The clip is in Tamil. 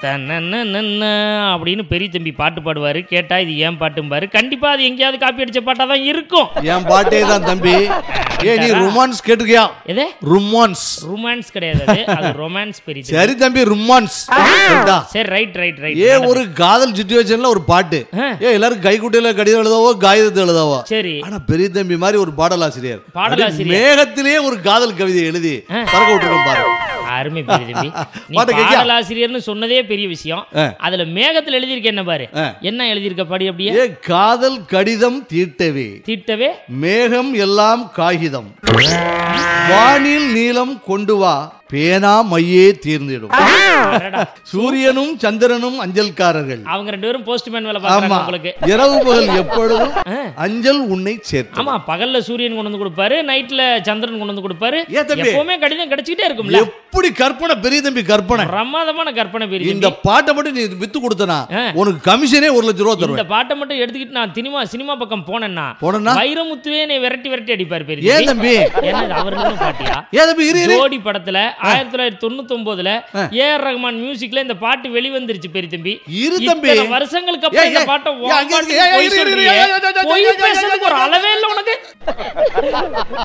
அப்படின்னு பெரிய தம்பி பாட்டு பாடுவாரு. கேட்டா இது ஏன் பாட்டும்பாரு. கண்டிப்பா அது எங்கேயாவது காப்பி அடிச்ச பாட்டா தான் இருக்கும். என் பாட்டே தான் தம்பி. நீ ரொமான்ஸ் கேட்டிருக்கியா? எது ரொமான்ஸ்? ரொமான்ஸ் கிடையாது, அது ரொமான்ஸ் பெரிய தம்பி. சரி தம்பி, ரொமான்ஸ். சரி, ரைட் ரைட் ரைட். ஒரு காதல் சிச்சுவேஷன்ல ஒரு பாட்டு. எல்லாரும் கைக்குட்டையில கடிதம் எழுதாவோ காகிதத்தை எழுதாவோ. சரி. ஆனா பெரிய தம்பி மாதிரி ஒரு பாடலாசிரியர் மேகத்திலேயே ஒரு காதல் கவிதை எழுதி பறக்க விட்டுருக்கோம் பாரு. அருமை பெரிய தம்பி. நீ பாடலாசிரியர்னு சொன்னதே பெரிய விஷயம். அதுல மேகத்துல எழுதியிருக்க என்ன பாரு. என்ன எழுதியிருக்க படி அப்படியே. காதல் கடிதம் தீட்டவே தீட்டவே மேகம் எல்லாம் காகிதம், வானில் நீலம் கொண்டு வா பேனா மையே தீர்ந்திடும். சூரியனும் சந்திரனும் அஞ்சல்காரர்கள். அவங்க ரெண்டு பேரும் போஸ்ட்மேன் வேலை பார்க்கறாங்க உங்களுக்கு. இரவு பகல் எப்பொழுதும் அஞ்சல் உன்னை சேர்த்து. ஆமா, பகல்ல சூரியன் கொண்டு வந்து கொடுப்பாரு, நைட்ல சந்திரன் கொண்டு வந்து கொடுப்பாரு. எப்பவுமே கடிதம் கிடைச்சிட்டே இருக்கும்ல. எப்படி கற்பனை பெரிய தம்பி, கற்பனை பிரமாதமான கற்பனை பெரிய. இந்த பாட்டை மட்டும் நீ வித்து கொடுத்தனா உனக்கு கமிஷனே 1 லட்சம் ரூபாய் தருவேன். இந்த பாட்டை மட்டும் எடுத்துக்கிட்டு நான் சினிமா பக்கம் போனேன்னா வைரமுத்துவே நீ விரட்டி அடிப்பார் பெரிய. ஏன் தம்பி? என்ன அவர்களும் பாட்டியா? ஏன் தம்பி? ஜோடி படத்துல 1999ல ஏஆர் ரஹ்மான் மியூசிக்ல இந்த பாட்டு வெளிவந்துருச்சு பெரிய தம்பி. இத்தனை வருஷங்களுக்கு அப்புறம் இந்த பாட்டை ஒரு அளவே இல்லை உனக்கு.